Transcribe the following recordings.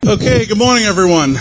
Okay, good morning, everyone.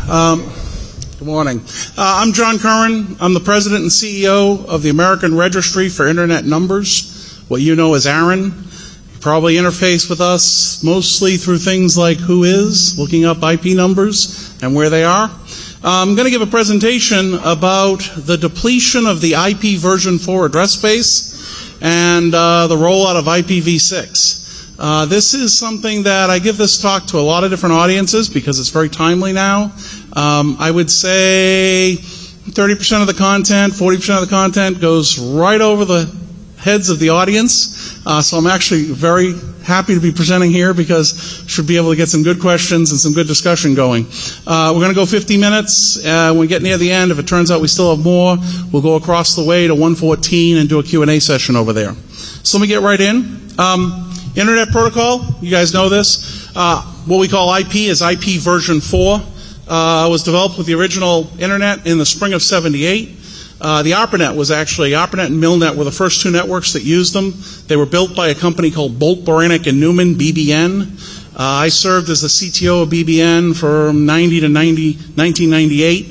Good morning. I'm John Curran. I'm the president and CEO of the American Registry for Internet Numbers, what you know as ARIN. You probably interface with us mostly through things like Whois, looking up IP numbers and where they are. I'm going to give a presentation about the depletion of the IP version 4 address space and the rollout of IPv6. This is something that I give this talk to a lot of different audiences because it's very timely now. I would say 30% of the content, 40% of the content goes right over the heads of the audience. So I'm actually very happy to be presenting here because I should be able to get some good questions and some good discussion going. We're going to go 50 minutes. When we get near the end, if it turns out we still have more, we'll go across the way to 114 and do a Q&A session over there. So let me get right in. Internet Protocol, you guys know this. What we call IP is IP version 4. Was developed with the original Internet in the spring of '78. The ARPANET was actually, ARPANET and Milnet were the first two networks that used them. They were built by a company called Bolt, Beranek, and Newman, BBN. I served as the CTO of BBN from 90 to 1998.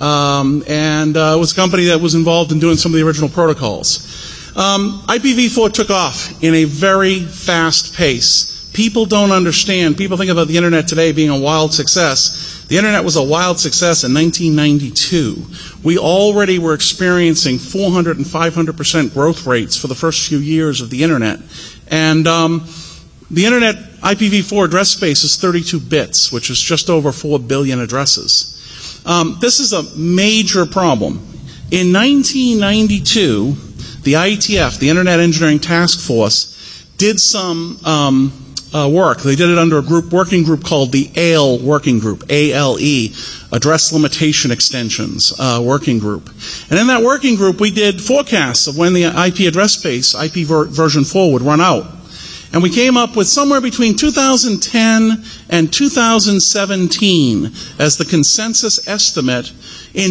And it was a company that was involved in doing some of the original protocols. IPv4 took off in a very fast pace. People don't understand. People think about the Internet today being a wild success. The Internet was a wild success in 1992. We already were experiencing 400 and 500% growth rates for the first few years of the Internet. And the Internet IPv4 address space is 32 bits, which is just over 4 billion addresses. This is a major problem. In 1992, the IETF, the Internet Engineering Task Force, did some work. They did it under a working group called the ALE Working Group, ALE, Address Limitation Extensions Working Group. And in that working group, we did forecasts of when the IP address space, IP version 4, would run out. And we came up with somewhere between 2010 and 2017 as the consensus estimate. In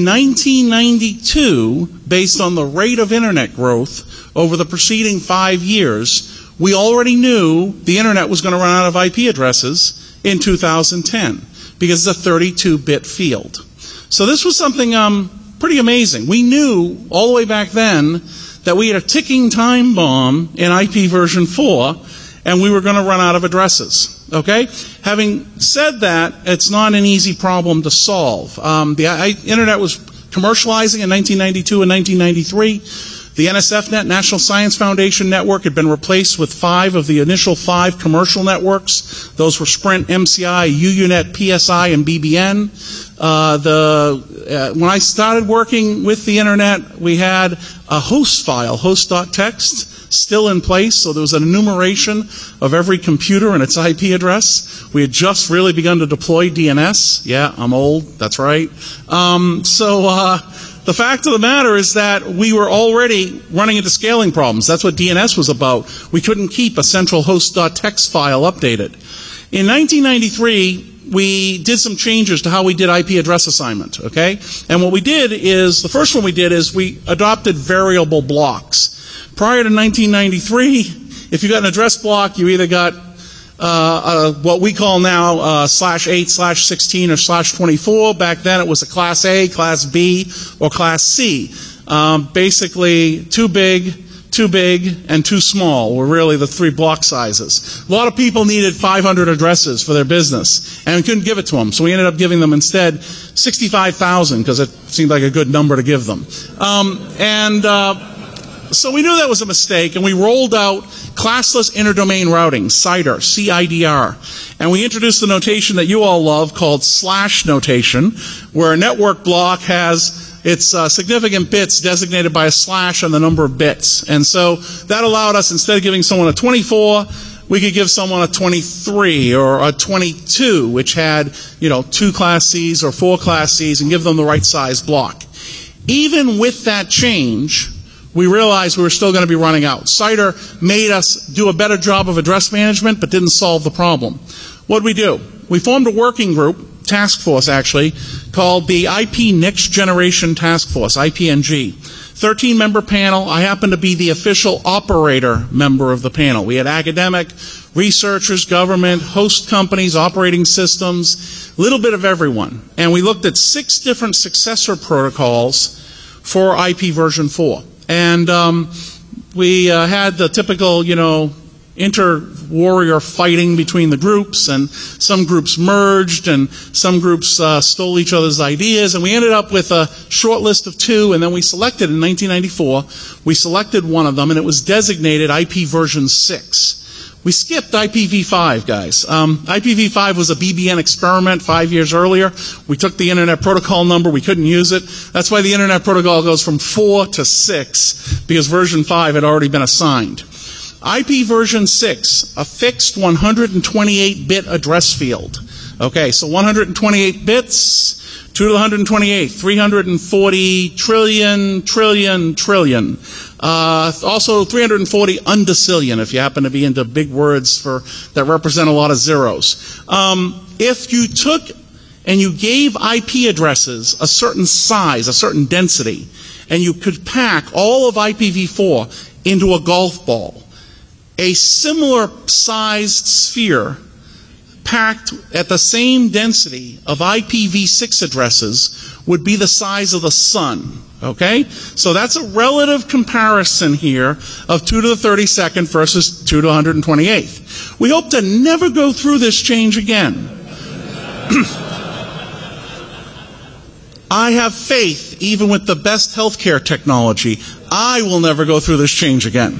1992, based on the rate of Internet growth over the preceding 5 years, we already knew the Internet was going to run out of IP addresses in 2010 because it's a 32-bit field. So this was something pretty amazing. We knew all the way back then that we had a ticking time bomb in IP version 4 and we were going to run out of addresses. Okay? Having said that, it's not an easy problem to solve. The Internet was commercializing in 1992 and 1993. The NSFNet, National Science Foundation network, had been replaced with 5 of the initial 5 commercial networks. Those were Sprint, MCI, UUNet, PSI, and BBN. When I started working with the Internet, we had a host file, host.txt, still in place, so there was an enumeration of every computer and its IP address. We had just really begun to deploy DNS. Yeah, I'm old, that's right. The fact of the matter is that we were already running into scaling problems. That's what DNS was about. We couldn't keep a central host.txt file updated. In 1993, we did some changes to how we did IP address assignment, okay? And what we did is, the first one we did is we adopted variable blocks. Prior to 1993, if you got an address block, you either got what we call now /8, /16, or /24. Back then it was a Class A, Class B, or Class C. Basically, too big, and too small were really the 3 block sizes. A lot of people needed 500 addresses for their business, and we couldn't give it to them. So we ended up giving them instead 65,000 because it seemed like a good number to give them. So we knew that was a mistake, and we rolled out classless interdomain routing, CIDR, C-I-D-R. And we introduced the notation that you all love called slash notation, where a network block has its significant bits designated by a slash and the number of bits. And so that allowed us, instead of giving someone a 24, we could give someone a 23 or a 22, which had, 2 Class Cs or 4 Class Cs, and give them the right size block. Even with that change, we realized we were still going to be running out. CIDR made us do a better job of address management, but didn't solve the problem. What did we do? We formed a working group, task force actually, called the IP Next Generation Task Force, IPNG. 13-member panel. I happen to be the official operator member of the panel. We had academic, researchers, government, host companies, operating systems, little bit of everyone. And we looked at 6 different successor protocols for IP version 4. And we had the typical, inter-warrior fighting between the groups, and some groups merged, and some groups stole each other's ideas, and we ended up with a short list of 2, and then we selected, in 1994, we selected one of them, and it was designated IP version 6. We skipped IPv5, guys. IPv5 was a BBN experiment 5 years earlier. We took the Internet Protocol number. We couldn't use it. That's why the Internet Protocol goes from 4 to 6, because version 5 had already been assigned. IP version 6, a fixed 128-bit address field. Okay, so 128 bits, 2 to the 128, 340 trillion. Also 340 undecillion, if you happen to be into big words that represent a lot of zeros. If you took and you gave IP addresses a certain size, a certain density, and you could pack all of IPv4 into a golf ball, a similar sized sphere packed at the same density of IPv6 addresses would be the size of the sun. Okay? So that's a relative comparison here of 2 to the 32nd versus 2 to the 128th. We hope to never go through this change again. I have faith, even with the best healthcare technology, I will never go through this change again.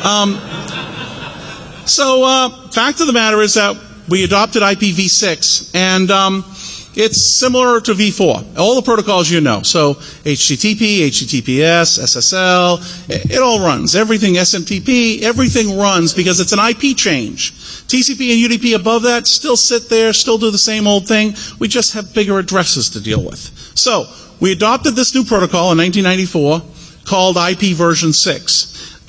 Fact of the matter is that we adopted IPv6, and it's similar to v4. All the protocols you know. So HTTP, HTTPS, SSL, it all runs. Everything, SMTP, everything runs because it's an IP change. TCP and UDP above that still sit there, still do the same old thing. We just have bigger addresses to deal with. So we adopted this new protocol in 1994 called IP version 6.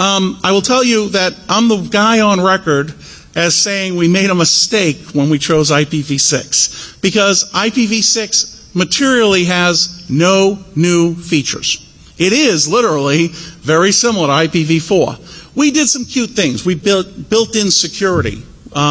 I will tell you that I'm the guy on record as saying we made a mistake when we chose IPv6, because IPv6 materially has no new features. It is literally very similar to IPv4. We did some cute things. We built-in security,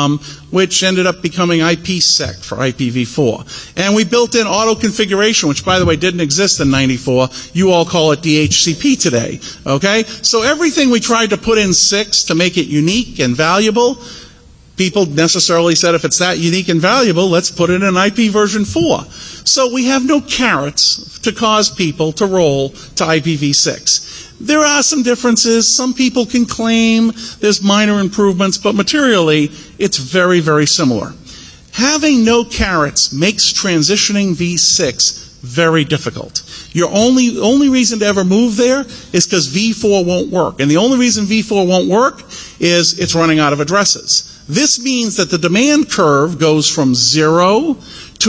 which ended up becoming IPsec for IPv4. And we built in auto configuration, which, by the way, didn't exist in 94. You all call it DHCP today. Okay? So everything we tried to put in 6 to make it unique and valuable, people necessarily said, if it's that unique and valuable, let's put it in IP version 4. So we have no carrots to cause people to roll to IPv6. There are some differences. Some people can claim there's minor improvements, but materially, it's very, very similar. Having no carrots makes transitioning v6 very difficult. Your only reason to ever move there is because v4 won't work. And the only reason v4 won't work is it's running out of addresses. This means that the demand curve goes from 0 to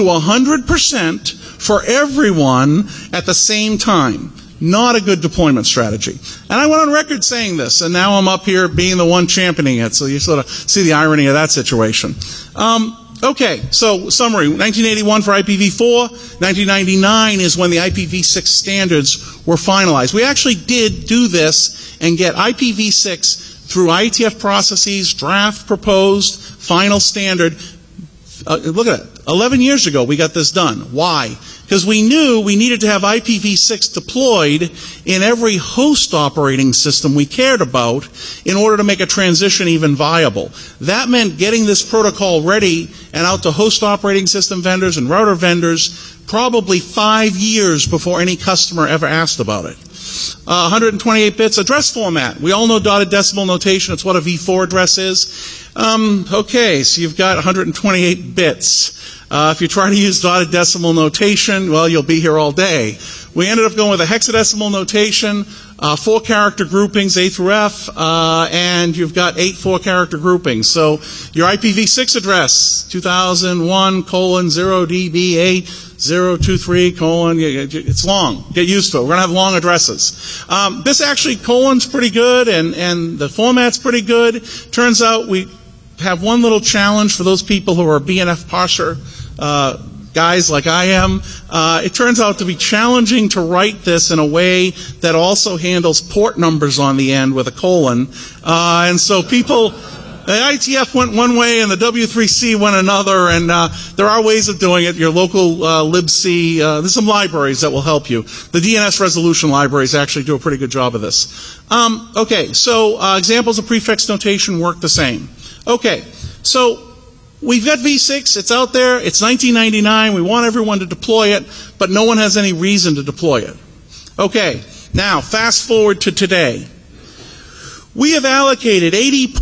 100% for everyone at the same time. Not a good deployment strategy. And I went on record saying this, and now I'm up here being the one championing it, so you sort of see the irony of that situation. Okay, so summary, 1981 for IPv4, 1999 is when the IPv6 standards were finalized. We actually did do this and get IPv6 through IETF processes, draft, proposed, final standard. Look at it. 11 years ago, we got this done. Why? Because we knew we needed to have IPv6 deployed in every host operating system we cared about in order to make a transition even viable. That meant getting this protocol ready and out to host operating system vendors and router vendors probably 5 years before any customer ever asked about it. 128 bits address format. We all know dotted decimal notation. It's what a v4 address is. Okay, so you've got 128 bits. If you try to use dotted decimal notation, well, you'll be here all day. We ended up going with a hexadecimal notation, 4-character groupings, A through F, and you've got 8 4-character groupings. So your IPv6 address, 2001:0DB8023:, it's long. Get used to it. We're going to have long addresses. This actually, colon's pretty good, and the format's pretty good. Turns out we have one little challenge for those people who are BNF parser guys like I am. It turns out to be challenging to write this in a way that also handles port numbers on the end with a colon. And so people The IETF went one way and the W3C went another, and there are ways of doing it. Your local libc, there's some libraries that will help you. The DNS resolution libraries actually do a pretty good job of this. Okay, so examples of prefix notation work the same. Okay, so we've got V6, it's out there, it's 1999, we want everyone to deploy it, but no one has any reason to deploy it. Okay, now fast forward to today. We have allocated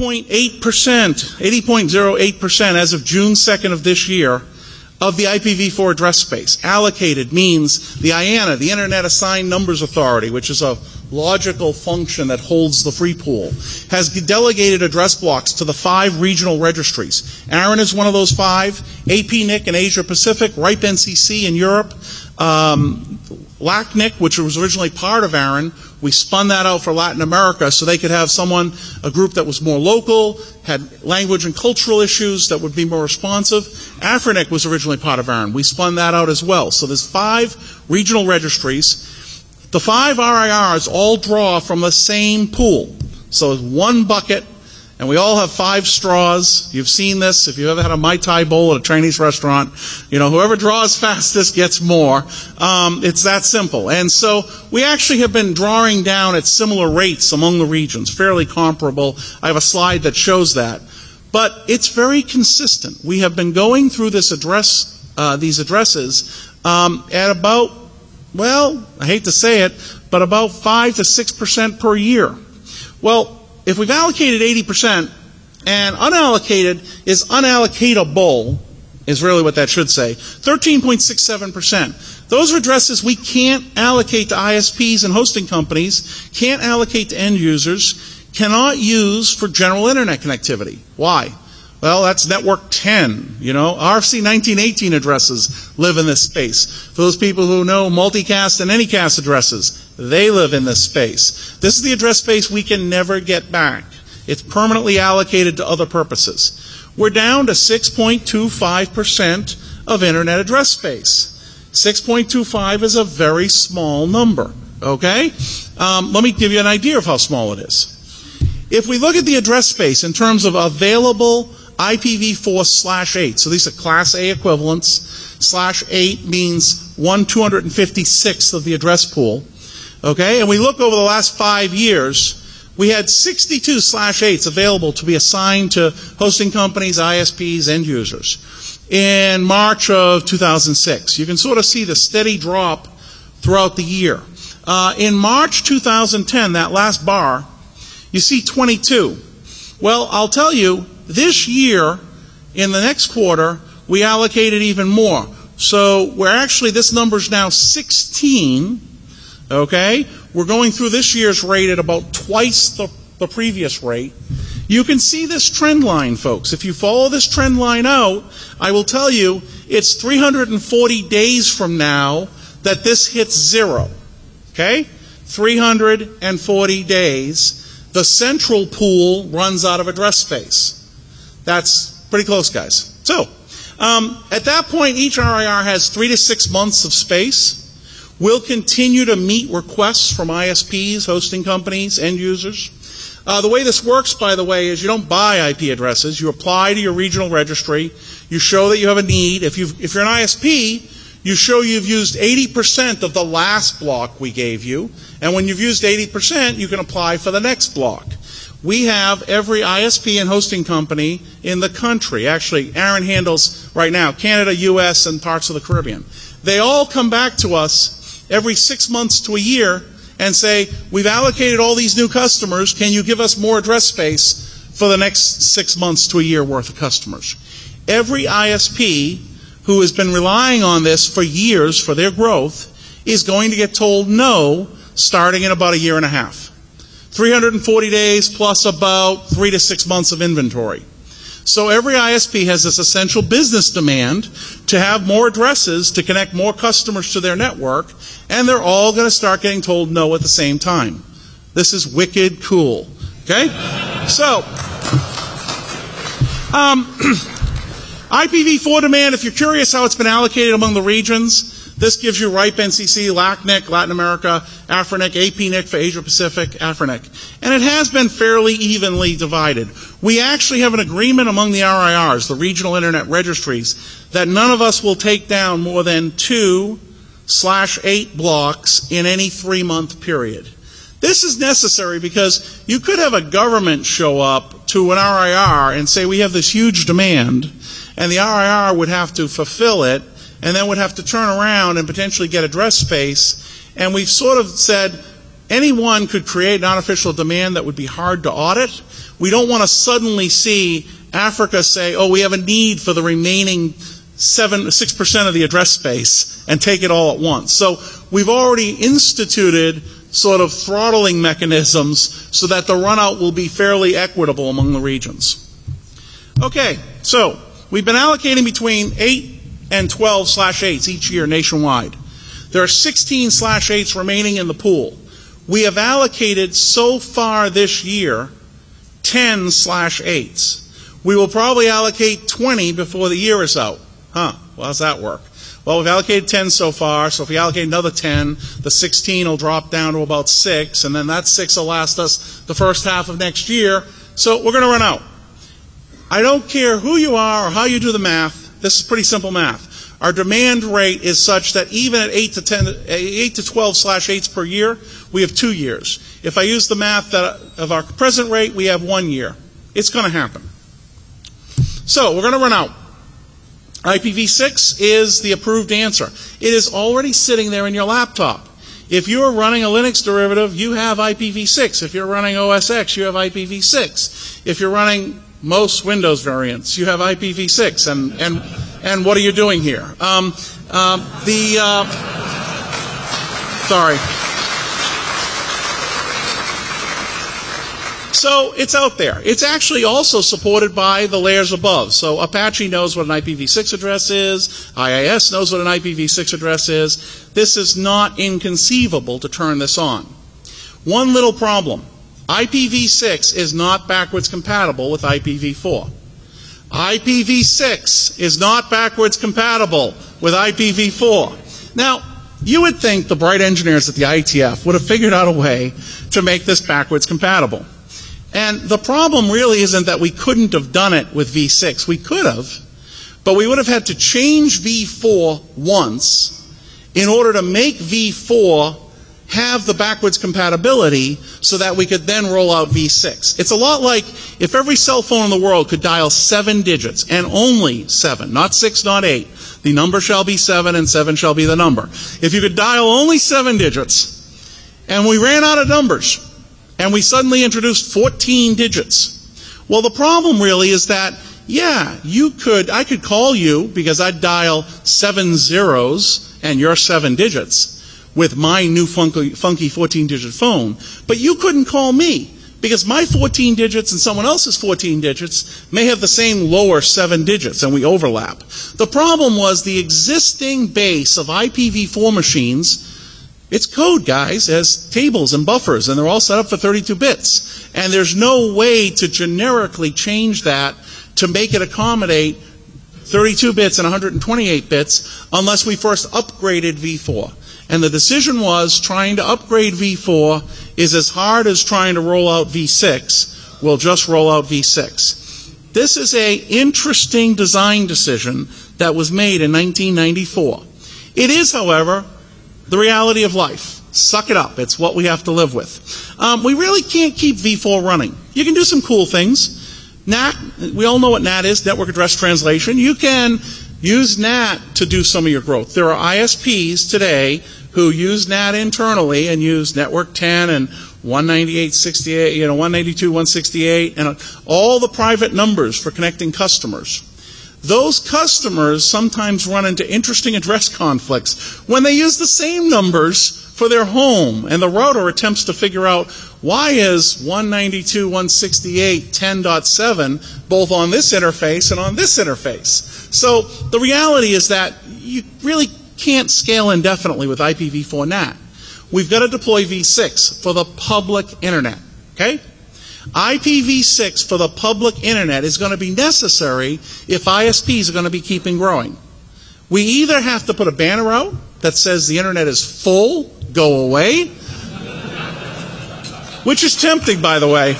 80.08% as of June 2nd of this year of the IPv4 address space. Allocated means the IANA, the Internet Assigned Numbers Authority, which is a logical function that holds the free pool, has delegated address blocks to the 5 regional registries. ARIN is one of those 5, APNIC in Asia Pacific, RIPE NCC in Europe, LACNIC, which was originally part of ARIN, we spun that out for Latin America so they could have a group that was more local, had language and cultural issues that would be more responsive. AFRINIC was originally part of ARIN. We spun that out as well. So there's 5 regional registries. The 5 RIRs all draw from the same pool. So it's one bucket, and we all have 5 straws. You've seen this. If you've ever had a Mai Tai bowl at a Chinese restaurant, whoever draws fastest gets more. It's that simple. And so we actually have been drawing down at similar rates among the regions, fairly comparable. I have a slide that shows that. But it's very consistent. We have been going through these addresses at about, well, I hate to say it, but about 5 to 6% per year. Well, if we've allocated 80%, and unallocated is unallocatable, is really what that should say, 13.67%. Those are addresses we can't allocate to ISPs and hosting companies, can't allocate to end users, cannot use for general internet connectivity. Why? Well, that's network 10, RFC 1918 addresses live in this space. For those people who know multicast and anycast addresses, they live in this space. This is the address space we can never get back. It's permanently allocated to other purposes. We're down to 6.25% of internet address space. 6.25 is a very small number, okay? Let me give you an idea of how small it is. If we look at the address space in terms of available IPv4/8, so these are Class A equivalents, /8 means 1/256th of the address pool, okay? And we look over the last 5 years, we had 62 /8s available to be assigned to hosting companies, ISPs, end users in March of 2006. You can sort of see the steady drop throughout the year. In March 2010, that last bar, you see 22. Well, I'll tell you, this year, in the next quarter, we allocated even more. So this number's now 16, okay? We're going through this year's rate at about twice the previous rate. You can see this trend line, folks. If you follow this trend line out, I will tell you it's 340 days from now that this hits 0, okay? 340 days. The central pool runs out of address space. That's pretty close, guys. So, at that point, each RIR has 3 to 6 months of space. We'll continue to meet requests from ISPs, hosting companies, end users. The way this works, by the way, is you don't buy IP addresses. You apply to your regional registry. You show that you have a need. If you're an ISP, you show you've used 80% of the last block we gave you. And when you've used 80%, you can apply for the next block. We have every ISP and hosting company in the country. Actually, ARIN handles right now Canada, US, and parts of the Caribbean. They all come back to us every 6 months to a year and say, we've allocated all these new customers. Can you give us more address space for the next 6 months to a year worth of customers? Every ISP who has been relying on this for years for their growth is going to get told no starting in about a year and a half. 340 days plus about 3 to 6 months of inventory. So every ISP has this essential business demand to have more addresses to connect more customers to their network, and they're all going to start getting told no at the same time. This is wicked cool. Okay? So, IPv4 demand, if you're curious how it's been allocated among the regions, This gives you RIPE NCC, LACNIC, Latin America, AFRINIC, APNIC for Asia Pacific, AFRINIC. And it has been fairly evenly divided. We actually have an agreement among the RIRs, the regional internet registries, that none of us will take down more than 2/8 blocks in any 3-month period. This is necessary because you could have a government show up to an RIR and say, we have this huge demand, and the RIR would have to fulfill it, and then would have to turn around and potentially get address space. And we've sort of said anyone could create an unofficial demand that would be hard to audit. We don't want to suddenly see Africa say, oh, we have a need for the remaining 6% of the address space and take it all at once. So we've already instituted sort of throttling mechanisms so that the runout will be fairly equitable among the regions. Okay, so we've been allocating between 8 and 12/8s each year nationwide. There are 16/8s remaining in the pool. We have allocated so far this year 10/8s. We will probably allocate 20 before the year is out. Well, how does that work? Well, we've allocated 10 so far, so if we allocate another 10, the 16 will drop down to about 6, and then that 6 will last us the first half of next year, so we're going to run out. I don't care who you are or how you do the math. This is pretty simple math. Our demand rate is such that even at 8 to 12/8s per year, we have 2 years. If I use the math of our present rate, we have 1 year. It's going to happen. So we're going to run out. IPv6 is the approved answer. It is already sitting there in your laptop. If you're running a Linux derivative, you have IPv6. If you're running OS X, you have IPv6. If you're running most Windows variants, you have IPv6. And what are you doing here? Sorry. So it's out there. It's actually also supported by the layers above. So Apache knows what an IPv6 address is. IIS knows what an IPv6 address is. This is not inconceivable to turn this on. One little problem. IPv6 is not backwards compatible with IPv4. IPv6 is not backwards compatible with IPv4. Now, you would think the bright engineers at the IETF would have figured out a way to make this backwards compatible. And the problem really isn't that we couldn't have done it with v6. We could have, but we would have had to change v4 once in order to make v4 have the backwards compatibility so that we could then roll out v6. It's a lot like if every cell phone in the world could dial 7 digits, and only 7, not 6, not 8. The number shall be 7, and 7 shall be the number. If you could dial only 7 digits, and we ran out of numbers, and we suddenly introduced 14 digits. Well, the problem really is that, yeah, I could call you because I'd dial 7 zeros and your 7 digits with my new funky 14-digit phone, but you couldn't call me because my 14 digits and someone else's 14 digits may have the same lower 7 digits, and we overlap. The problem was the existing base of IPv4 machines. It's code, guys, as tables and buffers, and they're all set up for 32 bits. And there's no way to generically change that to make it accommodate 32 bits and 128 bits unless we first upgraded v4. And the decision was trying to upgrade v4 is as hard as trying to roll out v6. We'll just roll out v6. This is an interesting design decision that was made in 1994. It is, however, the reality of life. Suck it up. It's what we have to live with. We really can't keep v4 running. You can do some cool things. NAT, we all know what NAT is, Network Address Translation. You can use NAT to do some of your growth. There are ISPs today who use NAT internally and use Network 10 and 198.68, 192.168, and all the private numbers for connecting customers. Those customers sometimes run into interesting address conflicts when they use the same numbers for their home, and the router attempts to figure out why is 192.168 10.7 both on this interface and on this interface. So the reality is that you really can't scale indefinitely with IPv4 NAT. We've got to deploy v6 for the public internet, okay? IPv6 for the public internet is going to be necessary if ISPs are going to be keeping growing. We either have to put a banner out that says the internet is full, go away, which is tempting, by the way,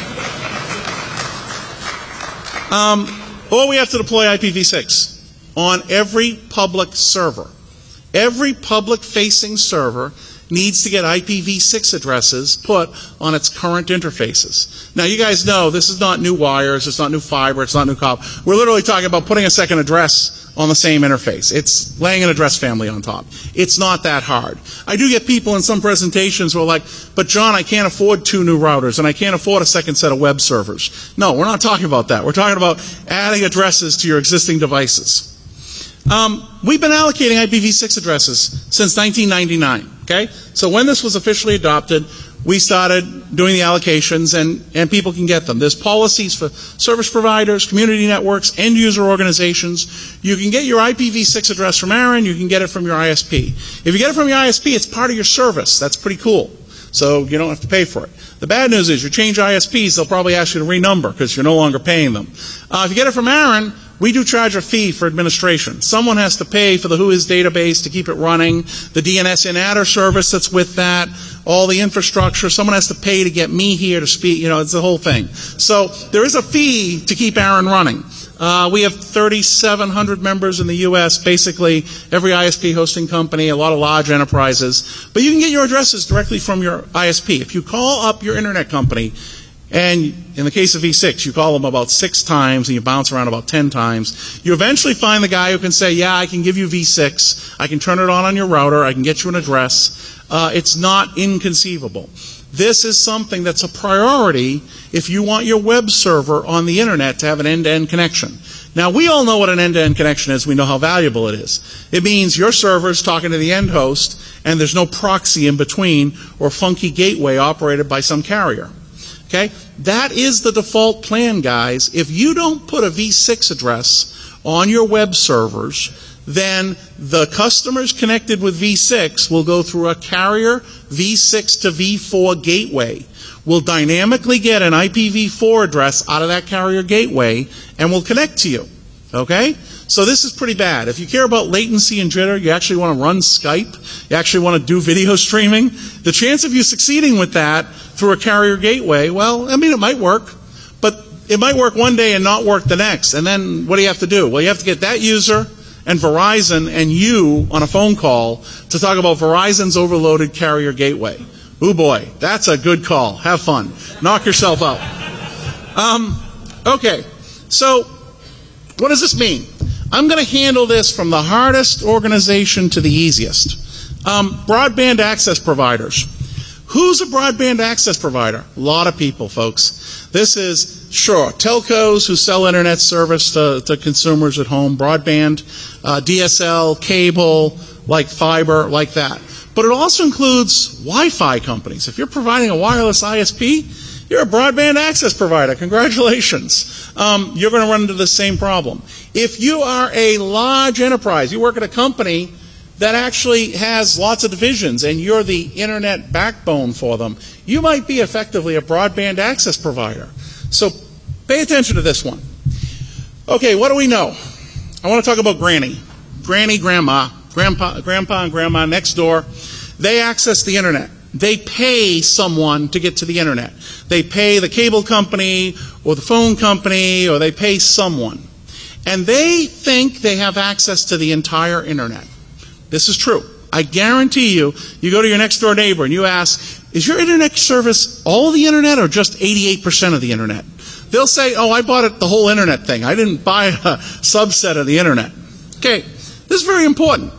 or we have to deploy IPv6 on every public server. Every public-facing server needs to get IPv6 addresses put on its current interfaces. Now, you guys know this is not new wires, it's not new fiber, it's not new copper. We're literally talking about putting a second address on the same interface. It's laying an address family on top. It's not that hard. I do get people in some presentations who are like, but John, I can't afford 2 new routers, and I can't afford a second set of web servers. No, we're not talking about that. We're talking about adding addresses to your existing devices. We've been allocating IPv6 addresses since 1999, okay? So when this was officially adopted, we started doing the allocations, and people can get them. There's policies for service providers, community networks, end-user organizations. You can get your IPv6 address from Aaron. You can get it from your ISP. If you get it from your ISP, it's part of your service. That's pretty cool. So you don't have to pay for it. The bad news is you change ISPs, they'll probably ask you to renumber because you're no longer paying them. If you get it from Aaron, we do charge a fee for administration. Someone has to pay for the Whois database to keep it running, the DNS in-adder service that's with that, all the infrastructure. Someone has to pay to get me here to speak. It's the whole thing. So there is a fee to keep Aaron running. We have 3,700 members in the U.S., basically every ISP hosting company, a lot of large enterprises. But you can get your addresses directly from your ISP. If you call up your internet company, and in the case of V6, you call them about 6 times and you bounce around about 10 times, you eventually find the guy who can say, yeah, I can give you V6, I can turn it on your router, I can get you an address. It's not inconceivable. This is something that's a priority if you want your web server on the internet to have an end-to-end connection. Now, we all know what an end-to-end connection is. We know how valuable it is. It means your server's talking to the end host, and there's no proxy in between or funky gateway operated by some carrier. Okay? That is the default plan, guys. If you don't put a V6 address on your web servers, then the customers connected with V6 will go through a carrier V6 to V4 gateway. We'll dynamically get an IPv4 address out of that carrier gateway and will connect to you. Okay? So this is pretty bad. If you care about latency and jitter, you actually want to run Skype, you actually want to do video streaming, the chance of you succeeding with that through a carrier gateway, well, I mean, it might work, but it might work one day and not work the next. And then what do you have to do? Well, you have to get that user and Verizon and you on a phone call to talk about Verizon's overloaded carrier gateway. Ooh boy, that's a good call. Have fun. Knock yourself out. Okay, so what does this mean? I'm going to handle this from the hardest organization to the easiest. Broadband access providers. Who's a broadband access provider? A lot of people, folks. This is, sure, telcos who sell internet service to consumers at home, broadband, DSL, cable, like fiber, like that. But it also includes Wi-Fi companies. If you're providing a wireless ISP, you're a broadband access provider. Congratulations. You're going to run into the same problem. If you are a large enterprise, you work at a company that actually has lots of divisions and you're the internet backbone for them, you might be effectively a broadband access provider. So pay attention to this one. Okay, what do we know? I want to talk about Granny. Granny, Grandma, Grandpa and Grandma next door. They access the internet. They pay someone to get to the internet. They pay the cable company or the phone company, or they pay someone. And they think they have access to the entire internet. This is true. I guarantee you, you go to your next door neighbor and you ask, is your internet service all the internet or just 88% of the internet? They'll say, oh, I bought it the whole internet thing. I didn't buy a subset of the internet. Okay, this is very important.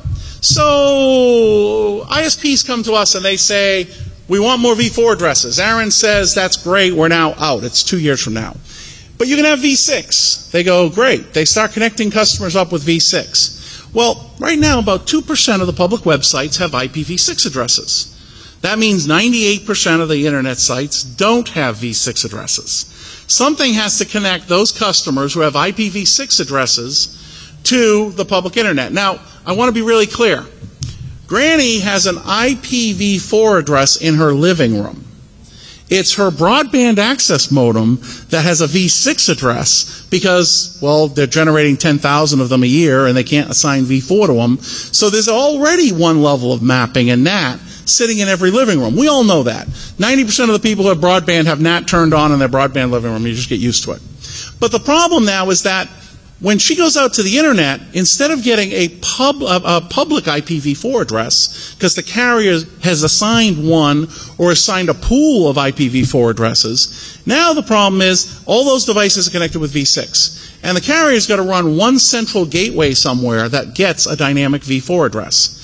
So ISPs come to us and they say, we want more V4 addresses. Aaron says, that's great, we're now out. It's 2 years from now. But you can have V6. They go, great. They start connecting customers up with V6. Well, right now, about 2% of the public websites have IPv6 addresses. That means 98% of the internet sites don't have V6 addresses. Something has to connect those customers who have IPv6 addresses to the public internet. Now, I want to be really clear. Granny has an IPv4 address in her living room. It's her broadband access modem that has a V6 address because, well, they're generating 10,000 of them a year and they can't assign V4 to them. So there's already one level of mapping in NAT sitting in every living room. We all know that. 90% of the people who have broadband have NAT turned on in their broadband living room. You just get used to it. But the problem now is that when she goes out to the internet, instead of getting a public IPv4 address, because the carrier has assigned one or assigned a pool of IPv4 addresses, now the problem is all those devices are connected with V6. And the carrier's got to run one central gateway somewhere that gets a dynamic V4 address.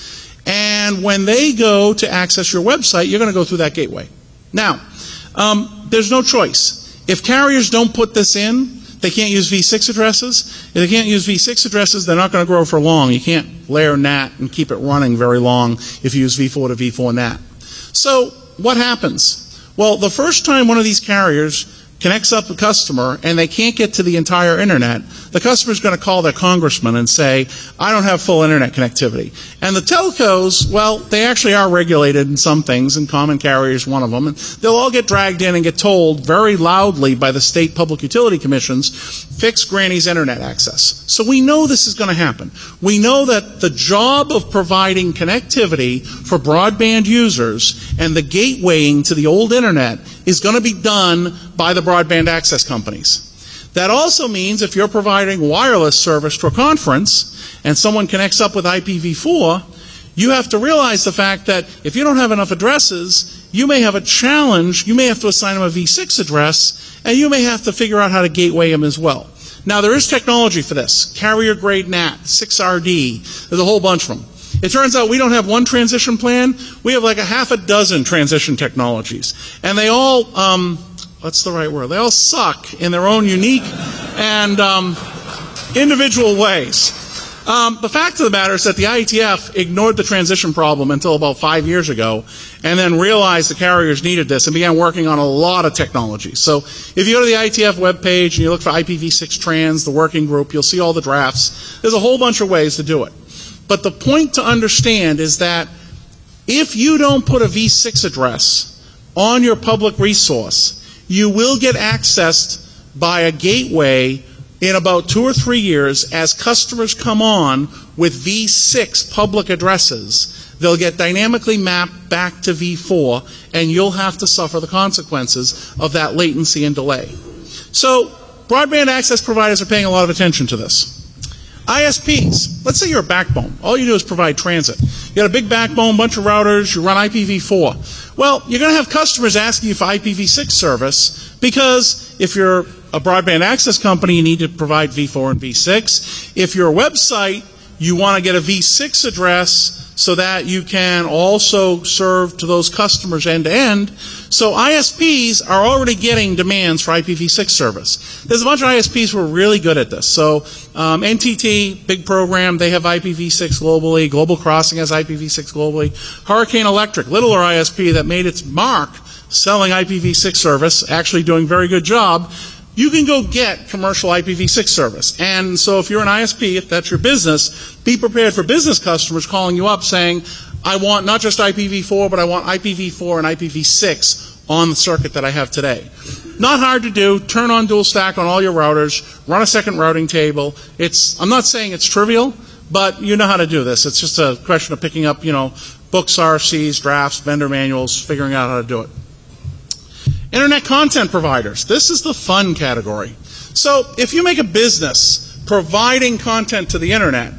And when they go to access your website, you're going to go through that gateway. Now, there's no choice. If carriers don't put this in, they can't use V6 addresses. If they can't use V6 addresses, they're not going to grow for long. You can't layer NAT and keep it running very long if you use V4 to V4 NAT. So what happens? Well, the first time one of these carriers connects up a customer and they can't get to the entire internet, the customer's going to call their congressman and say, I don't have full internet connectivity. And the telcos, well, they actually are regulated in some things, and Common Carrier is one of them. And they'll all get dragged in and get told very loudly by the state public utility commissions, fix Granny's internet access. So we know this is going to happen. We know that the job of providing connectivity for broadband users and the gatewaying to the old internet is going to be done by the broadband access companies. That also means if you're providing wireless service to a conference and someone connects up with IPv4, you have to realize the fact that if you don't have enough addresses, you may have a challenge. You may have to assign them a V6 address, and you may have to figure out how to gateway them as well. Now, there is technology for this. Carrier-grade NAT, 6RD, there's a whole bunch of them. It turns out we don't have one transition plan. We have like a half a dozen transition technologies. And they all, what's the right word? They all suck in their own unique and individual ways. The fact of the matter is that the IETF ignored the transition problem until about 5 years ago and then realized the carriers needed this and began working on a lot of technology. So if you go to the IETF webpage and you look for IPv6 trans, the working group, you'll see all the drafts. There's a whole bunch of ways to do it. But the point to understand is that if you don't put a V6 address on your public resource, you will get accessed by a gateway in about 2 or 3 years as customers come on with V6 public addresses. They'll get dynamically mapped back to V4, and you'll have to suffer the consequences of that latency and delay. So broadband access providers are paying a lot of attention to this. ISPs, let's say you're a backbone. All you do is provide transit. You got a big backbone, bunch of routers, you run IPv4. Well, you're going to have customers asking you for IPv6 service because if you're a broadband access company, you need to provide V4 and V6. If you're a website, you want to get a V6 address so that you can also serve to those customers end to end. So ISPs are already getting demands for IPv6 service. There's a bunch of ISPs who are really good at this. So NTT, big program, they have IPv6 globally. Global Crossing has IPv6 globally. Hurricane Electric, littler ISP that made its mark selling IPv6 service, actually doing a very good job. You can go get commercial IPv6 service. And so if you're an ISP, if that's your business, be prepared for business customers calling you up saying, I want not just IPv4, but I want IPv4 and IPv6 on the circuit that I have today. Not hard to do. Turn on dual stack on all your routers. Run a second routing table. I'm not saying it's trivial, but you know how to do this. It's just a question of picking up, books, RFCs, drafts, vendor manuals, figuring out how to do it. Internet content providers. This is the fun category. So if you make a business providing content to the internet,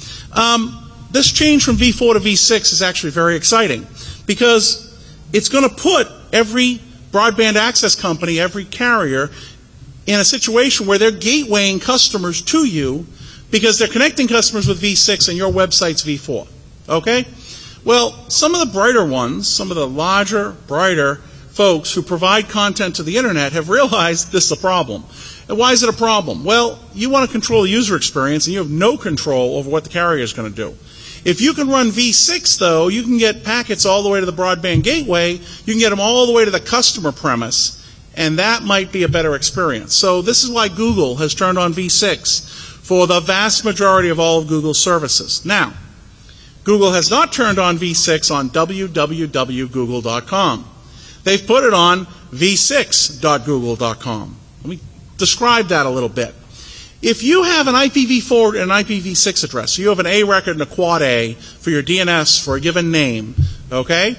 this change from V4 to V6 is actually very exciting because it's going to put every broadband access company, every carrier, in a situation where they're gatewaying customers to you because they're connecting customers with V6 and your website's V4. Okay? Well, some of the brighter ones, some of the larger, brighter folks who provide content to the internet have realized this is a problem. And why is it a problem? Well, you want to control the user experience and you have no control over what the carrier is going to do. If you can run V6, though, you can get packets all the way to the broadband gateway. You can get them all the way to the customer premise, and that might be a better experience. So this is why Google has turned on V6 for the vast majority of all of Google's services. Now, Google has not turned on V6 on www.google.com. They've put it on v6.google.com. Let me describe that a little bit. If you have an IPv4 and an IPv6 address, so you have an A record and a quad A for your DNS for a given name, okay?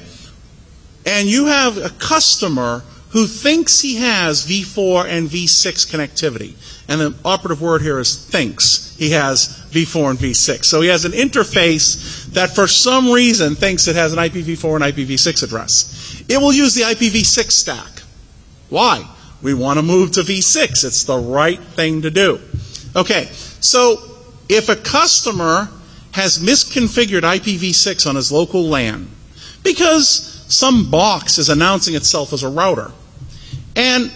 And you have a customer who thinks he has V4 and V6 connectivity. And the operative word here is thinks he has V4 and V6. So he has an interface that for some reason thinks it has an IPv4 and IPv6 address. It will use the IPv6 stack. Why? We want to move to V6. It's the right thing to do. Okay, so if a customer has misconfigured IPv6 on his local LAN because some box is announcing itself as a router, and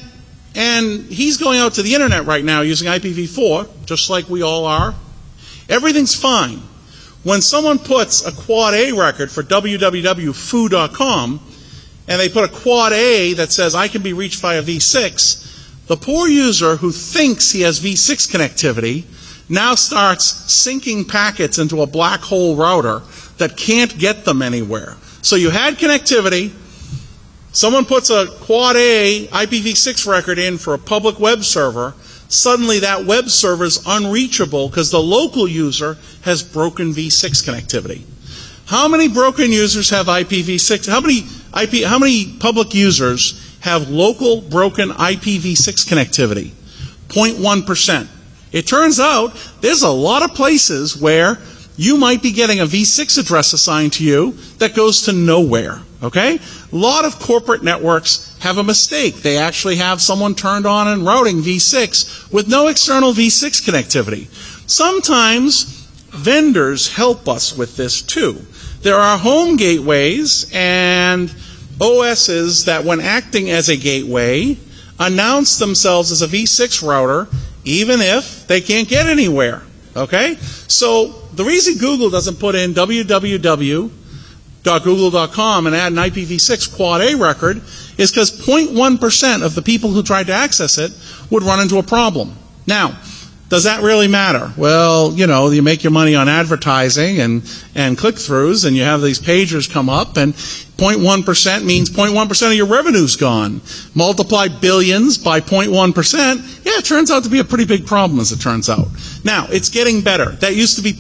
he's going out to the internet right now using IPv4, just like we all are, everything's fine. When someone puts a quad A record for www.foo.com, and they put a quad A that says I can be reached via V6, the poor user who thinks he has V6 connectivity now starts syncing packets into a black hole router that can't get them anywhere. So you had connectivity, someone puts a quad A IPv6 record in for a public web server, suddenly that web server is unreachable because the local user has broken V6 connectivity. How many broken users have IPv6? How many public users have local broken IPv6 connectivity? 0.1%. It turns out there's a lot of places where you might be getting a V6 address assigned to you that goes to nowhere, okay? A lot of corporate networks have a mistake. They actually have someone turned on and routing V6 with no external V6 connectivity. Sometimes vendors help us with this too. There are home gateways and OSs that, when acting as a gateway, announce themselves as a V6 router even if they can't get anywhere, okay? So the reason Google doesn't put in www.google.com and add an IPv6 quad A record is because 0.1% of the people who tried to access it would run into a problem. Now, does that really matter? Well, you know, you make your money on advertising and click-throughs, and you have these pagers come up, and 0.1% means 0.1% of your revenue's gone. Multiply billions by 0.1%, yeah, it turns out to be a pretty big problem, as it turns out. Now, it's getting better. That used to be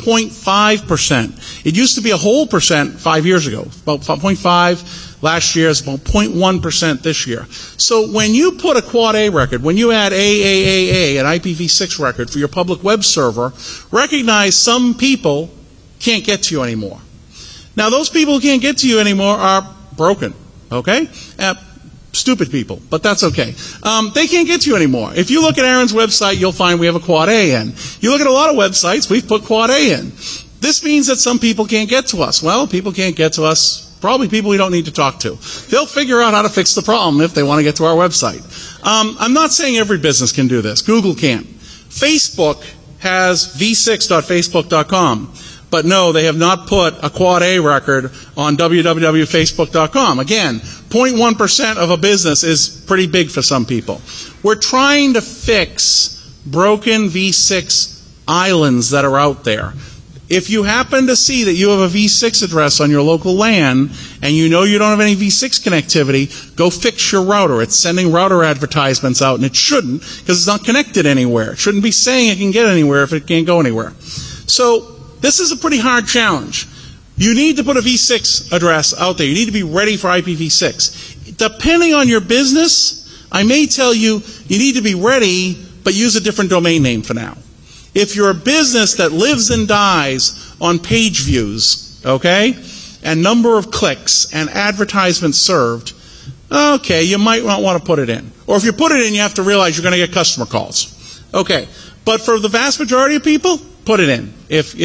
0.5%. It used to be a whole percent 5 years ago, about 0.5. Last year is about 0.1% this year. So when you put a quad A record, when you add AAAA, an IPv6 record for your public web server, recognize some people can't get to you anymore. Now those people who can't get to you anymore are broken, okay? Stupid people, but that's okay. They can't get to you anymore. If you look at Aaron's website, you'll find we have a quad A in. You look at a lot of websites, we've put quad A in. This means that some people can't get to us. Well, people can't get to us. Probably people we don't need to talk to. They'll figure out how to fix the problem if they want to get to our website. I'm not saying every business can do this. Google can't. Facebook has v6.facebook.com. But no, they have not put a quad A record on www.facebook.com. Again, 0.1% of a business is pretty big for some people. We're trying to fix broken V6 islands that are out there. If you happen to see that you have a V6 address on your local LAN and you know you don't have any V6 connectivity, go fix your router. It's sending router advertisements out, and it shouldn't because it's not connected anywhere. It shouldn't be saying it can get anywhere if it can't go anywhere. So this is a pretty hard challenge. You need to put a V6 address out there. You need to be ready for IPv6. Depending on your business, I may tell you you need to be ready, but use a different domain name for now. If you're a business that lives and dies on page views, okay, and number of clicks and advertisements served, okay, you might not want to put it in. Or if you put it in, you have to realize you're going to get customer calls. Okay, but for the vast majority of people, put it in. If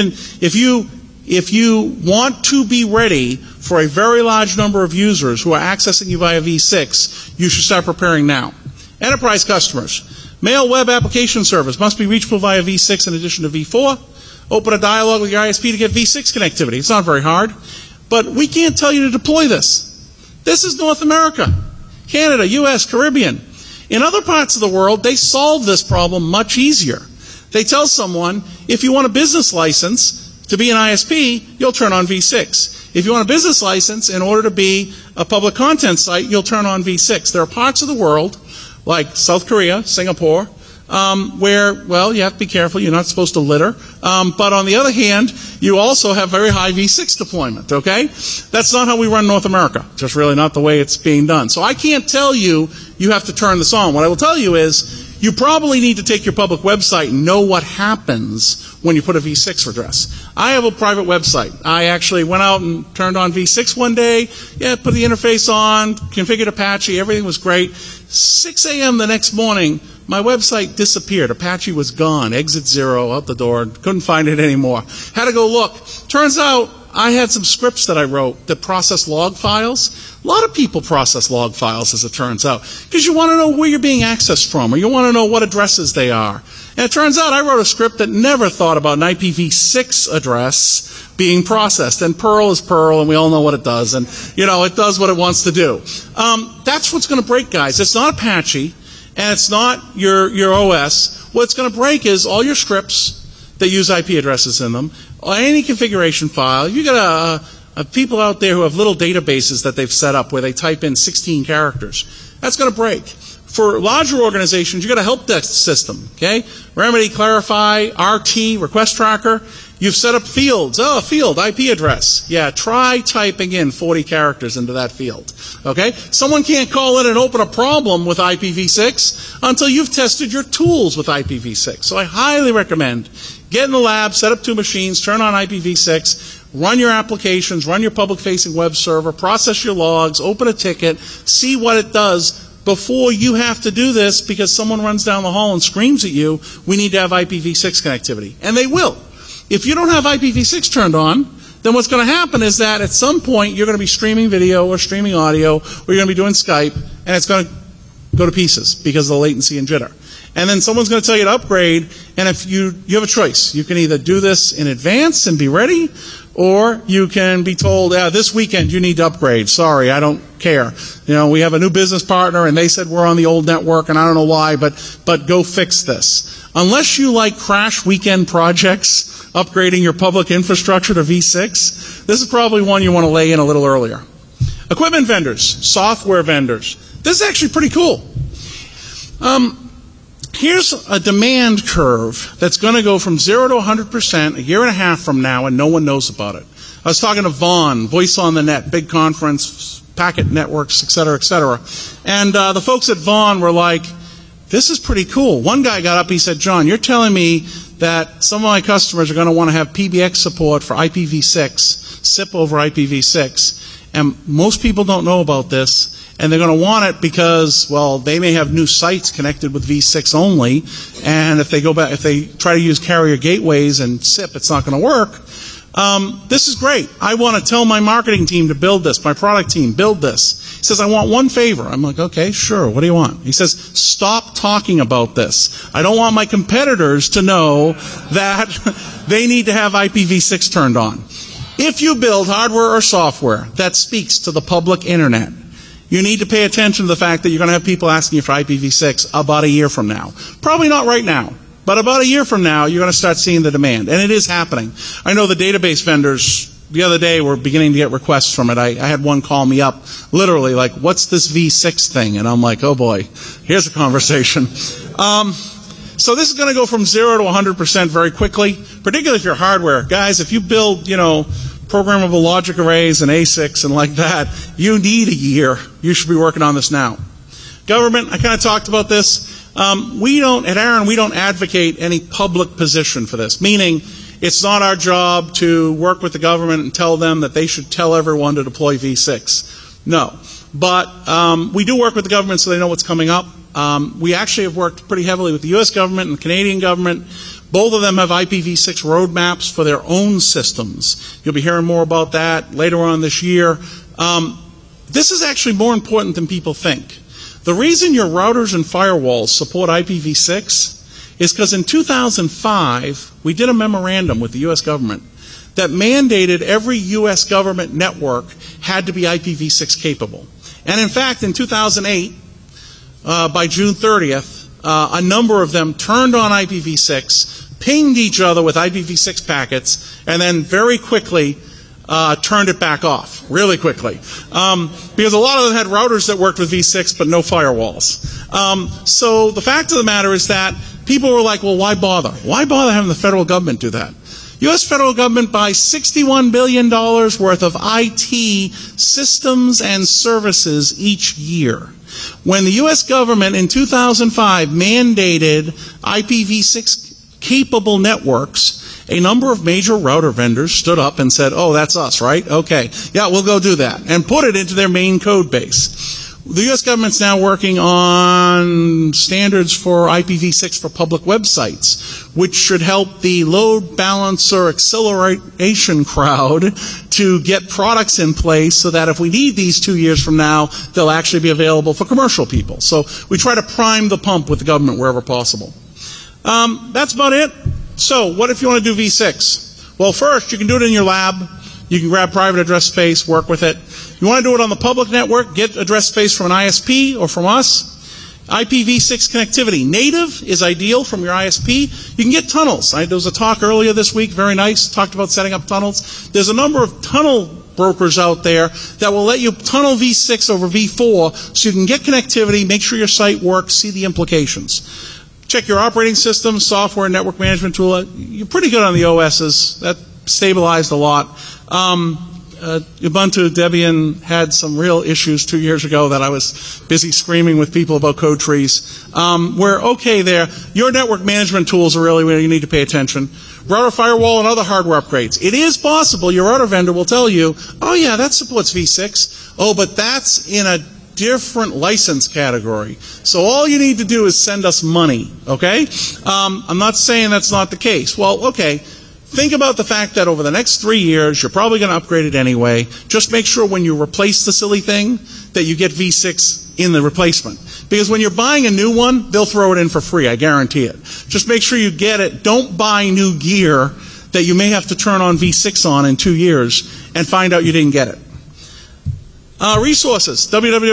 you want to be ready for a very large number of users who are accessing you via V6, you should start preparing now. Enterprise customers. Mail web application service must be reachable via V6 in addition to V4. Open a dialogue with your ISP to get V6 connectivity. It's not very hard. But we can't tell you to deploy this. This is North America, Canada, US, Caribbean. In other parts of the world, they solve this problem much easier. They tell someone, if you want a business license to be an ISP, you'll turn on V6. If you want a business license, in order to be a public content site, you'll turn on V6. There are parts of the world, like South Korea, Singapore, where, well, you have to be careful. You're not supposed to litter. But on the other hand, you also have very high V6 deployment, okay? That's not how we run North America. Just really not the way it's being done. So I can't tell you you have to turn this on. What I will tell you is you probably need to take your public website and know what happens when you put a V6 address. I have a private website. I actually went out and turned on V6 one day. Yeah, put the interface on, configured Apache. Everything was great. 6 a.m. the next morning, my website disappeared. Apache was gone. Exit 0, out the door. Couldn't find it anymore. Had to go look. Turns out I had some scripts that I wrote that process log files. A lot of people process log files, as it turns out, because you want to know where you're being accessed from, or you want to know what addresses they are. And it turns out I wrote a script that never thought about an IPv6 address being processed. And Perl is Perl, and we all know what it does. And, you know, it does what it wants to do. That's what's going to break, guys. It's not Apache, and it's not your OS. What's going to break is all your scripts that use IP addresses in them, or any configuration file. You got people out there who have little databases that they've set up where they type in 16 characters. That's going to break. For larger organizations, you got a help desk system, okay? Remedy, Clarify, RT, Request Tracker. You've set up fields. Oh, a field, IP address. Yeah, try typing in 40 characters into that field, okay? Someone can't call in and open a problem with IPv6 until you've tested your tools with IPv6. So I highly recommend get in the lab, set up 2 machines, turn on IPv6, run your applications, run your public-facing web server, process your logs, open a ticket, see what it does before you have to do this because someone runs down the hall and screams at you, we need to have IPv6 connectivity. And they will. If you don't have IPv6 turned on, then what's going to happen is that at some point you're going to be streaming video or streaming audio, or you're going to be doing Skype, and it's going to go to pieces because of the latency and jitter. And then someone's going to tell you to upgrade, and if you have a choice. You can either do this in advance and be ready, or you can be told, this weekend you need to upgrade. Sorry, I don't care. You know, we have a new business partner, and they said we're on the old network, and I don't know why, but go fix this. Unless you like crash weekend projects, upgrading your public infrastructure to V6, this is probably one you want to lay in a little earlier. Equipment vendors, software vendors. This is actually pretty cool. Here's a demand curve that's going to go from 0 to 100% a year and a half from now, and no one knows about it. I was talking to Vaughn, Voice on the Net, big conference, packet networks, et cetera, et cetera. And the folks at Vaughn were like, this is pretty cool. One guy got up, he said, John, you're telling me that some of my customers are going to want to have PBX support for IPv6, SIP over IPv6, and most people don't know about this. And they're going to want it because, well, they may have new sites connected with V6 only, and if they try to use carrier gateways and SIP, it's not going to work. This is great. I want to tell my marketing team to build this, my product team, build this. He says, I want one favor. I'm like, okay, sure. What do you want? He says, stop talking about this. I don't want my competitors to know that they need to have IPv6 turned on. If you build hardware or software that speaks to the public internet, you need to pay attention to the fact that you're going to have people asking you for IPv6 about a year from now. Probably not right now, but about a year from now, you're going to start seeing the demand. And it is happening. I know the database vendors the other day were beginning to get requests from it. I had one call me up, literally, like, what's this V6 thing? And I'm like, oh boy, here's a conversation. So this is going to go from 0 to 100% very quickly, particularly if you're hardware. Guys, if you build, programmable logic arrays and ASICs and like that, you need a year. You should be working on this now. Government, I kind of talked about this. At Aaron, we don't advocate any public position for this, meaning it's not our job to work with the government and tell them that they should tell everyone to deploy V6. No. But we do work with the government so they know what's coming up. We actually have worked pretty heavily with the U.S. government and the Canadian government. Both of them have IPv6 roadmaps for their own systems. You'll be hearing more about that later on this year. This is actually more important than people think. The reason your routers and firewalls support IPv6 is because in 2005, we did a memorandum with the U.S. government that mandated every U.S. government network had to be IPv6 capable. And in fact, in 2008, by June 30th, a number of them turned on IPv6, pinged each other with IPv6 packets, and then very quickly turned it back off really quickly. Because a lot of them had routers that worked with V6 but no firewalls. So the fact of the matter is that people were like, well, why bother? Why bother having the federal government do that? U.S. federal government buys $61 billion worth of IT systems and services each year. When the U.S. government in 2005 mandated IPv6 capable networks, a number of major router vendors stood up and said, oh, that's us, right? Okay, yeah, we'll go do that, and put it into their main code base. The U.S. government's now working on standards for IPv6 for public websites, which should help the load balancer acceleration crowd to get products in place so that if we need these 2 years from now, they'll actually be available for commercial people. So we try to prime the pump with the government wherever possible. That's about it. So what if you want to do V6? Well, first, you can do it in your lab. You can grab private address space, work with it. You want to do it on the public network, get address space from an ISP or from us. IPv6 connectivity. Native is ideal from your ISP. You can get tunnels. There was a talk earlier this week, very nice, talked about setting up tunnels. There's a number of tunnel brokers out there that will let you tunnel V6 over V4 so you can get connectivity, make sure your site works, see the implications. Check your operating system, software, network management tool. You're pretty good on the OSs. That stabilized a lot. Ubuntu Debian had some real issues 2 years ago that I was busy screaming with people about code trees. We're okay there. Your network management tools are really where you need to pay attention. Router firewall and other hardware upgrades. It is possible your router vendor will tell you, oh yeah, that supports V6. Oh, but that's in a different license category. So all you need to do is send us money, okay? I'm not saying that's not the case. Well, okay. Think about the fact that over the next 3 years, you're probably going to upgrade it anyway. Just make sure when you replace the silly thing that you get V6 in the replacement. Because when you're buying a new one, they'll throw it in for free, I guarantee it. Just make sure you get it. Don't buy new gear that you may have to turn on V6 on in 2 years and find out you didn't get it. Resources,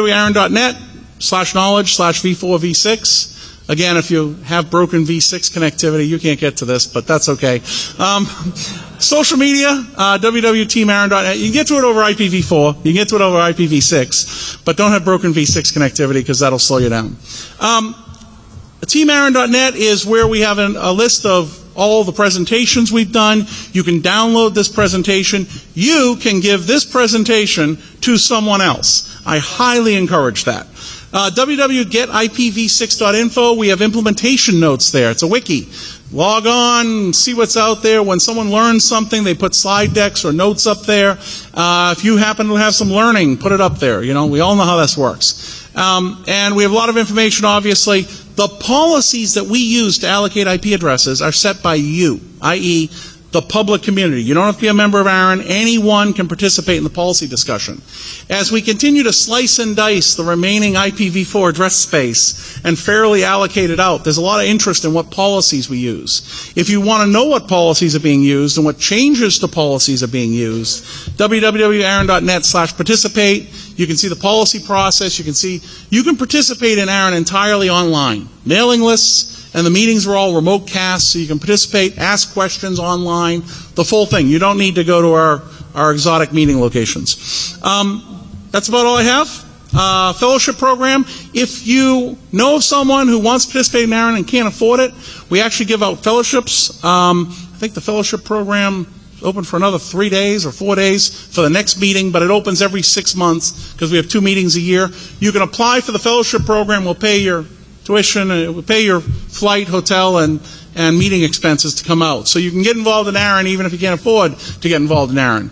www.aaron.net/knowledge/v4v6. Again, if you have broken V6 connectivity, you can't get to this, but that's okay. Social media, www.teamaaron.net. You can get to it over IPv4. You can get to it over IPv6, but don't have broken V6 connectivity because that'll slow you down. Teamaaron.net is where we have a list of all the presentations we've done. You can download this presentation. You can give this presentation to someone else. I highly encourage that. www.getipv6.info. We have implementation notes there. It's a wiki. Log on, see what's out there. When someone learns something, they put slide decks or notes up there. If you happen to have some learning, put it up there. You know, we all know how this works. And we have a lot of information, obviously. The policies that we use to allocate IP addresses are set by you, i.e., the public community. You don't have to be a member of AARON. Anyone can participate in the policy discussion. As we continue to slice and dice the remaining IPv4 address space and fairly allocate it out, there's a lot of interest in what policies we use. If you want to know what policies are being used and what changes to policies are being used, www.aaron.net/participate. You can see the policy process. You can participate in AARON entirely online. Mailing lists, and the meetings are all remote cast, so you can participate, ask questions online, the full thing. You don't need to go to our exotic meeting locations. That's about all I have. Fellowship program. If you know of someone who wants to participate in AARON and can't afford it, we actually give out fellowships. I think the fellowship program is open for another 3 days or 4 days for the next meeting, but it opens every 6 months because we have 2 meetings a year. You can apply for the fellowship program. We'll pay your tuition, and it will pay your flight, hotel, and meeting expenses to come out. So you can get involved in AARON even if you can't afford to get involved in AARON.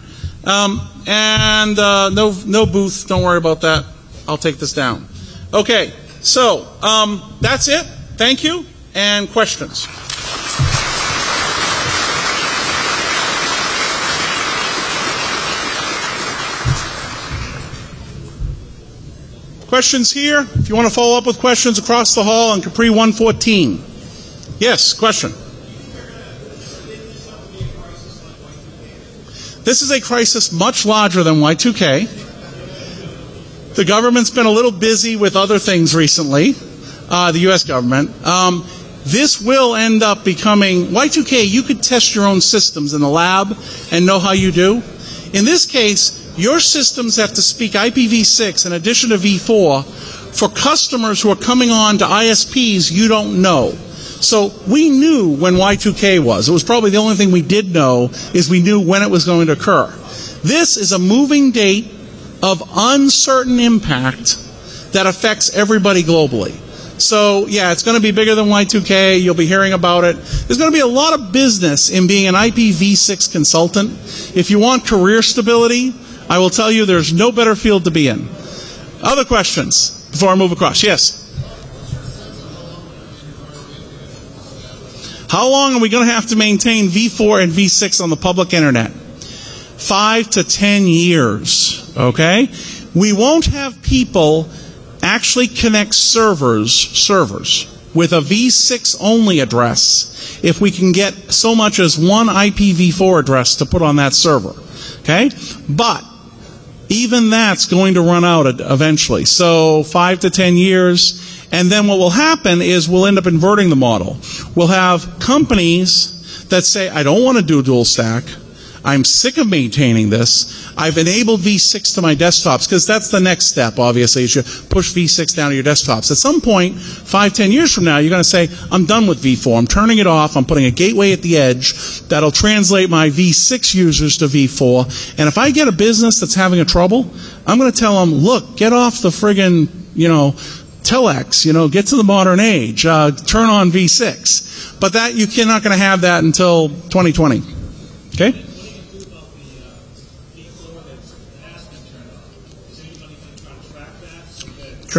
No booth, don't worry about that. I'll take this down. Okay, so that's it. Thank you, and questions. Questions here? If you want to follow up with questions across the hall on Capri 114. Yes, question. This is a crisis much larger than Y2K. The government's been a little busy with other things recently, the U.S. government. This will end up becoming, Y2K, you could test your own systems in the lab and know how you do. in this case, your systems have to speak IPv6 in addition to v4 for customers who are coming on to ISPs you don't know. So we knew when Y2K was. It was probably the only thing we did know is we knew when it was going to occur. This is a moving date of uncertain impact that affects everybody globally. So, yeah, it's going to be bigger than Y2K. You'll be hearing about it. There's going to be a lot of business in being an IPv6 consultant. If you want career stability, I will tell you there's no better field to be in. Other questions before I move across? Yes? How long are we going to have to maintain v4 and v6 on the public internet? 5 to 10 years, okay? We won't have people actually connect servers with a v6 only address if we can get so much as one IPv4 address to put on that server, okay? But even that's going to run out eventually. So 5 to 10 years. And then what will happen is we'll end up inverting the model. We'll have companies that say, I don't want to do dual stack. I'm sick of maintaining this. I've enabled v6 to my desktops, because that's the next step, obviously, is you push v6 down to your desktops. At some point, 5, 10 years from now, you're going to say, I'm done with v4. I'm turning it off. I'm putting a gateway at the edge that'll translate my v6 users to v4. And if I get a business that's having a trouble, I'm going to tell them, look, get off the friggin', telex, get to the modern age, turn on v6. But that, you're not going to have that until 2020. Okay? Sure.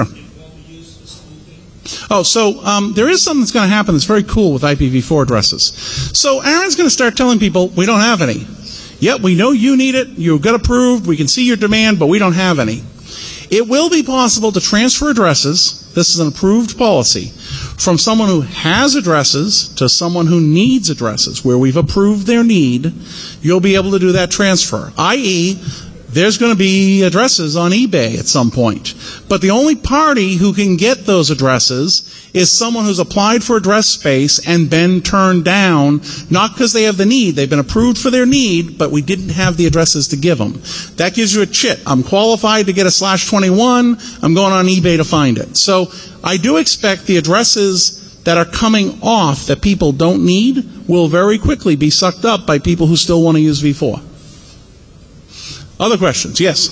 Oh, so there is something that's going to happen that's very cool with IPv4 addresses. So Aaron's going to start telling people, we don't have any. Yep, we know you need it. You got approved. We can see your demand, but we don't have any. It will be possible to transfer addresses, this is an approved policy, from someone who has addresses to someone who needs addresses. Where we've approved their need, you'll be able to do that transfer. I.e., there's going to be addresses on eBay at some point. But the only party who can get those addresses is someone who's applied for address space and been turned down, not because they have the need. They've been approved for their need, but we didn't have the addresses to give them. That gives you a chit. I'm qualified to get a /21. I'm going on eBay to find it. So I do expect the addresses that are coming off that people don't need will very quickly be sucked up by people who still want to use v4. Other questions? Yes?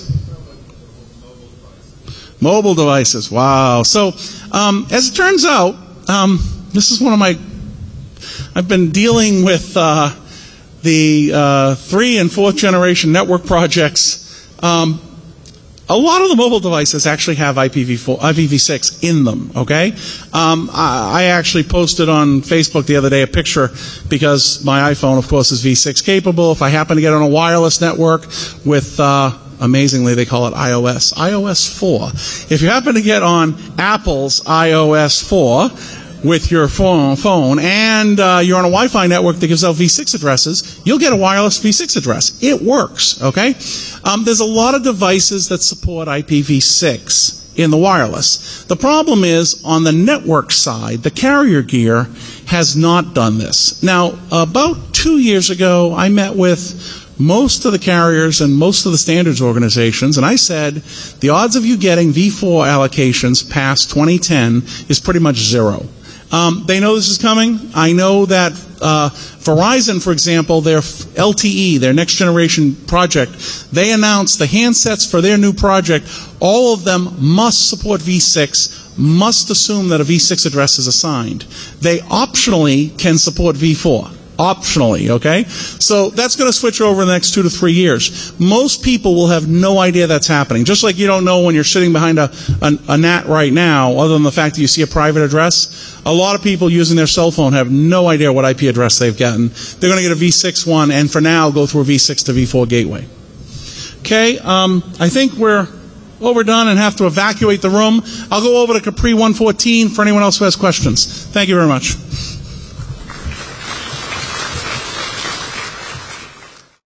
Mobile devices. Wow. So, as it turns out, this is one of my... I've been dealing with the 3- and 4th generation network projects. A lot of the mobile devices actually have IPv6 in them, okay? I actually posted on Facebook the other day a picture because my iPhone, of course, is v6 capable. If I happen to get on a wireless network with, amazingly, they call it iOS 4. If you happen to get on Apple's iOS 4 with your phone and you're on a Wi-Fi network that gives out v6 addresses, you'll get a wireless v6 address. It works, okay? There's a lot of devices that support IPv6 in the wireless. The problem is, on the network side, the carrier gear has not done this. Now, about 2 years ago, I met with most of the carriers and most of the standards organizations, and I said, the odds of you getting v4 allocations past 2010 is pretty much zero. They know this is coming. I know that Verizon, for example, their LTE, their next generation project, they announced the handsets for their new project, all of them must support v6, must assume that a v6 address is assigned. They optionally can support v4. Optionally, okay? So that's going to switch over in the next 2 to 3 years. Most people will have no idea that's happening. Just like you don't know when you're sitting behind a NAT right now, other than the fact that you see a private address. A lot of people using their cell phone have no idea what IP address they've gotten. They're going to get a v6 one, and for now, go through a v6 to v4 gateway. Okay, I think we're overdone and have to evacuate the room. I'll go over to Capri 114 for anyone else who has questions. Thank you very much.